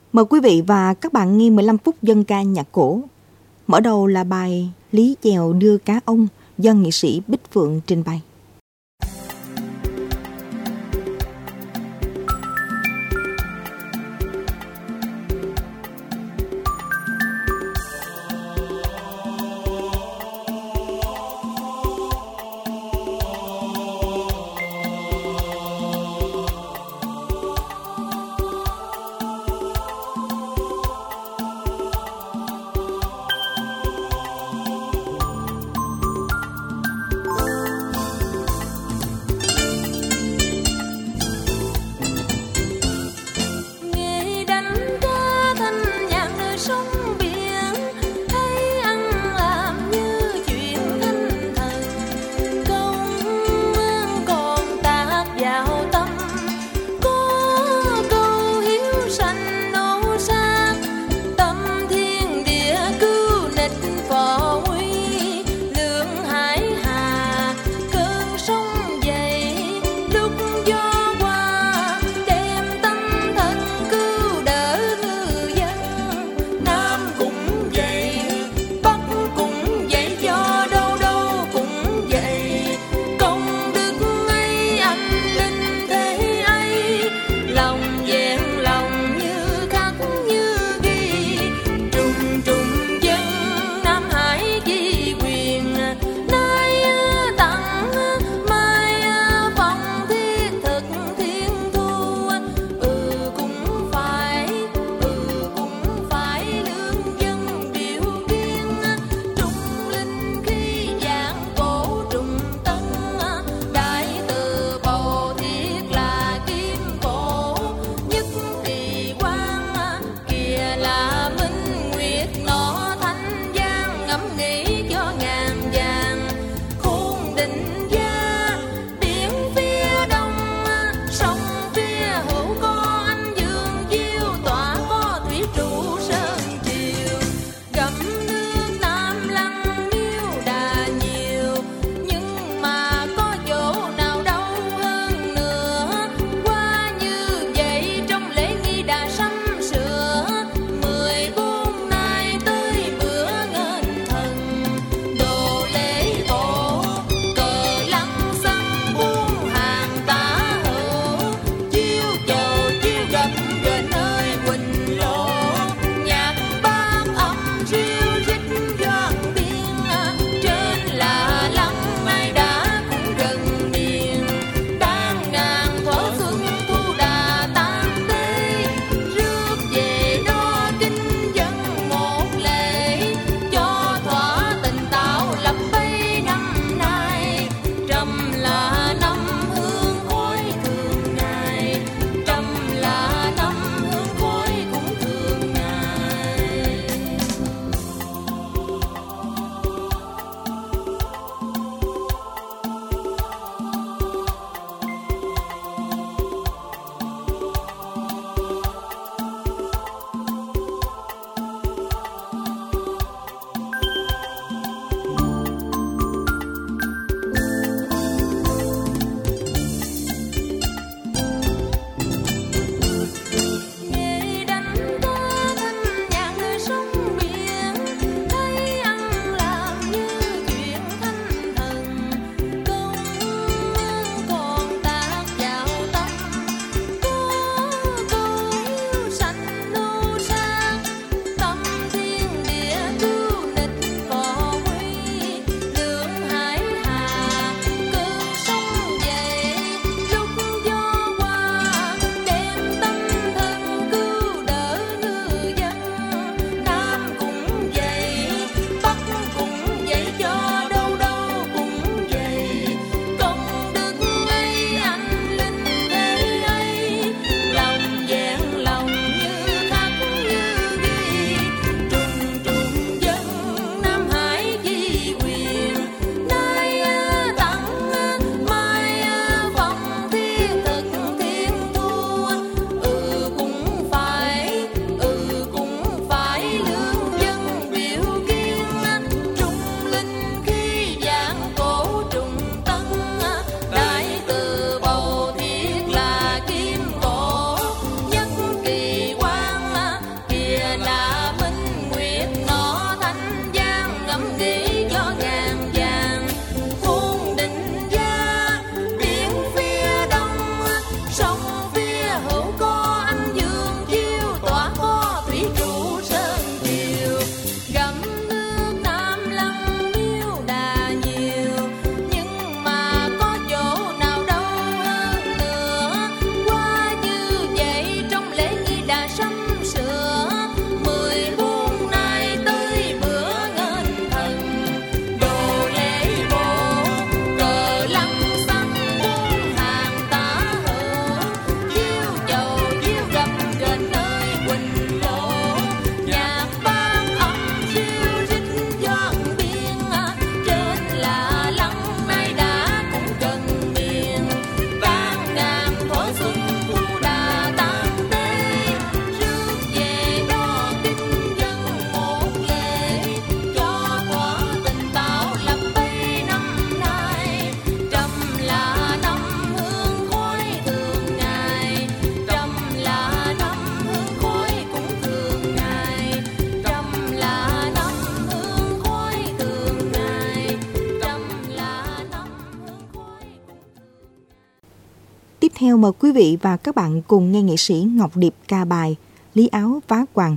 Mời quý vị và các bạn nghe 15 phút dân ca nhạc cổ. Mở đầu là bài Lý Chèo đưa cá ông do nghệ sĩ Bích Phượng trình bày. theo mời quý vị và các bạn cùng nghe nghệ sĩ Ngọc Điệp ca bài Lý áo vá quàng.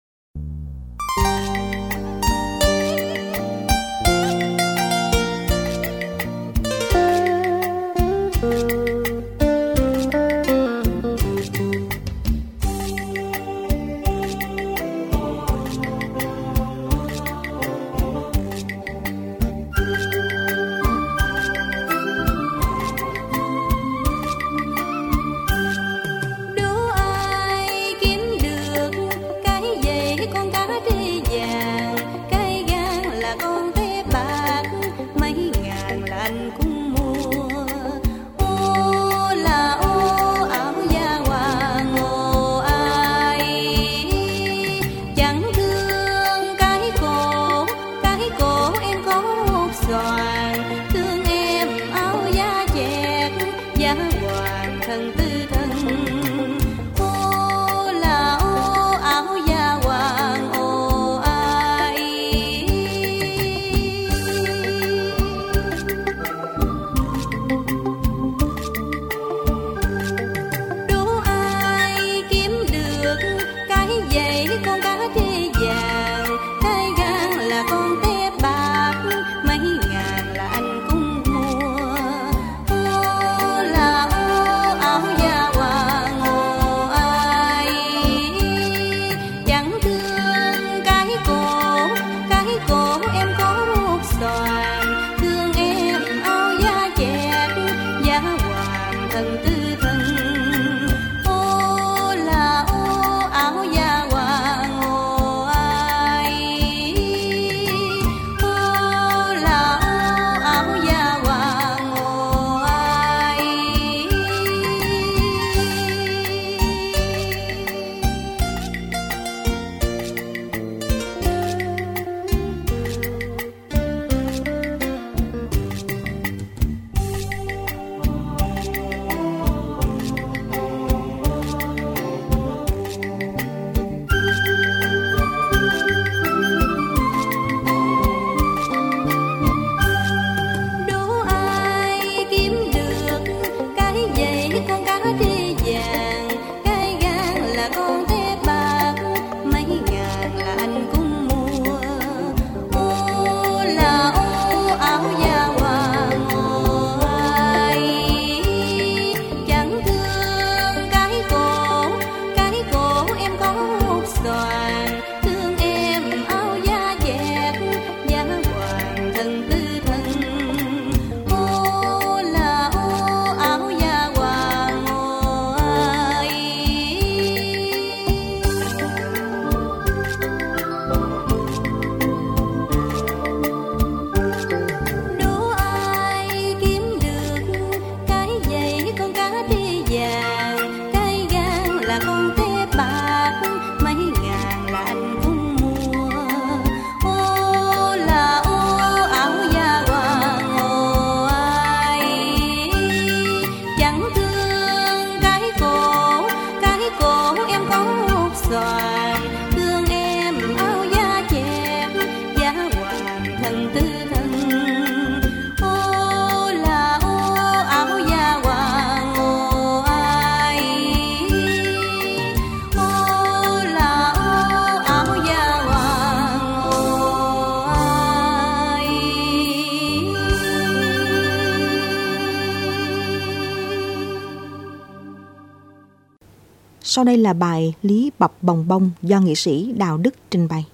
Sau đây là bài Lý bập bồng bông do nghệ sĩ Đào Đức trình bày.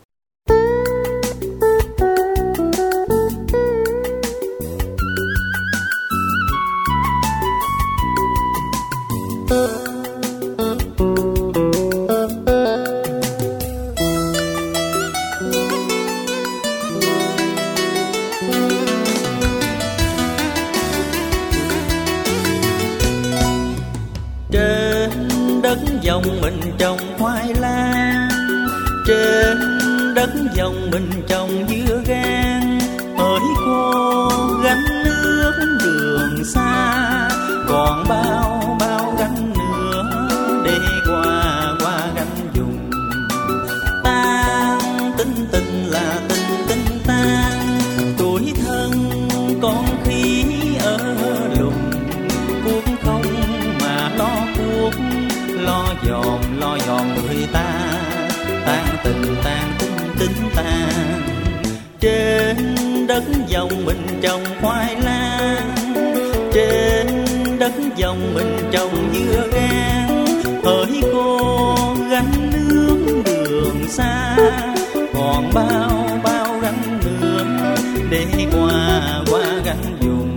Dòng mình trồng khoai lang, trên đất dòng mình trồng dưa gang. Hỡi cô gánh nước đường xa, còn bao bao gánh nữa để qua gánh dùng. Tan tinh tinh là tinh tinh tan, tuổi thân con khi ở lùng cuộc không dòm người ta, tan tình tính tan. Trên đất dòng mình trồng khoai lang, trên đất dòng mình trồng dưa gang. Hỡi cô gánh nước đường xa, còn bao gánh nước để qua gánh vùng.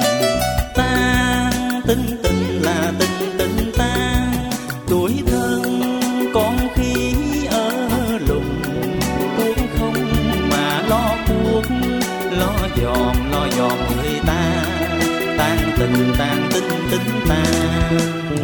Tan tình là tình tan, tuổi thân con khi ở lùng. Cuốn không mà lo cuốc, lo dòm người ta, tan tình tính tan.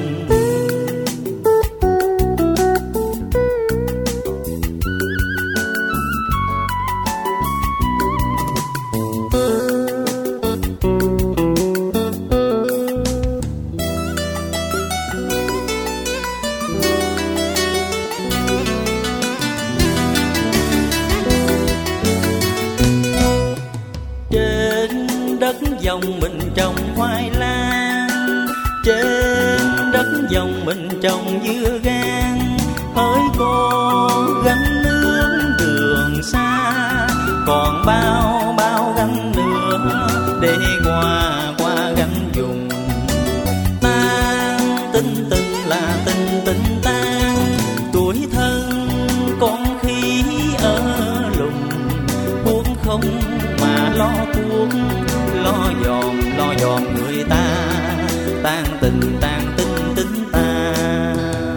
Dòng mình trồng khoai lang, trên đất dòng mình trồng dưa gang. Hỡi cô gánh nước đường xa, còn bao gánh nước để qua gánh vùng. Tan tình là tình tan, tuổi thân con khi ở lùng. Muốn không mà lo cuốc, lo dòm người ta, tan tình tính tan.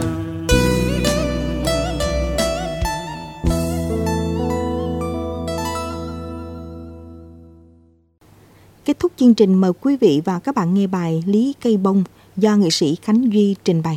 Kết thúc chương trình, mời quý vị và các bạn nghe bài Lý Cây Bông do nghệ sĩ Khánh Duy trình bày.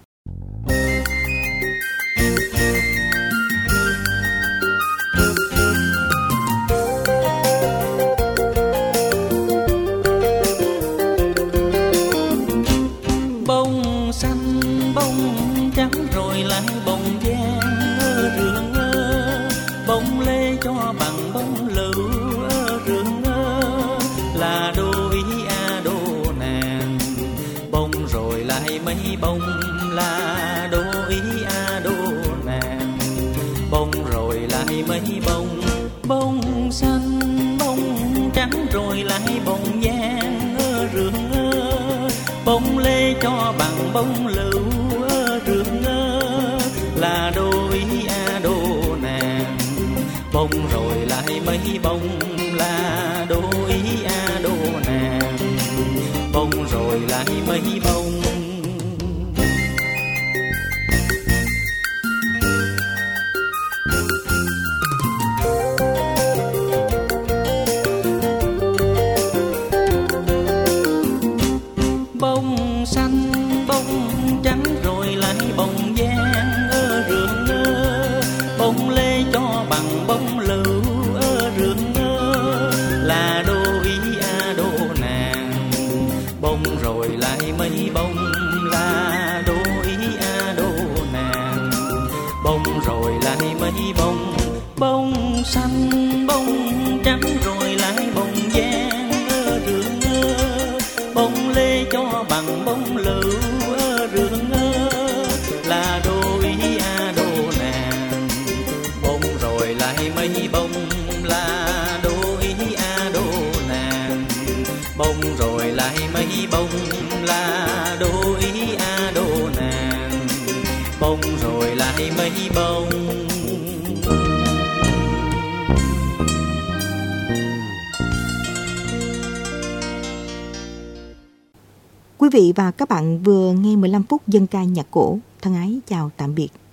Bông xanh bông trắng rồi lại bông vàng rượng ơ, bông lê cho bằng bông lựu rượng ơ, là đôi đô nàng. Bông rồi lại mấy bông là đôi đô nàng. Bông rồi lại mấy bông, bông xanh bông trắng rồi lại bông vàng rượng ơ, bông lê cho bằng bông lựu rượng ơ, là đôi đô nàng. Bông rồi lại mấy bông là đôi đô nàng. Bông rồi lại mấy bông. Bông xanh bông trắng rồi lại bông vàng rượng ơ, bông lê cho bằng bông lựu rượng ơ, là đôi đô nàng. Bông rồi lại mấy bông là đôi đô nàng. Bông rồi lại mấy bông, bông xanh bông trắng rồi lại bông vàng rượng ơ, bông lê cho bằng bông lựu rượng ơ, là đôi đô nàng. Bông rồi lại mấy bông là đôi đô nàng. Bông rồi lại mấy bông là đôi đô nàng. Bông rồi lại mấy bông. Quý vị và các bạn vừa nghe 15 phút dân ca nhạc cổ. Thân ái chào tạm biệt.